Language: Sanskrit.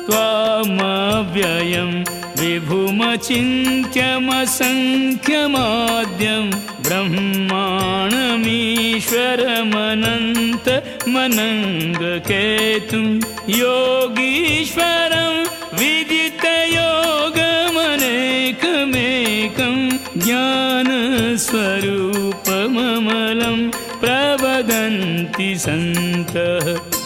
त्वामव्ययं विभुमचिन्त्यमसङ्ख्यमाद्यं ब्रह्माणमीश्वरमनन्तमनङ्गकेतुं योगीश्वरं विदितयोगमनेकमेकं ज्ञानस्वरूपममलं प्रवदन्ति सन्तः।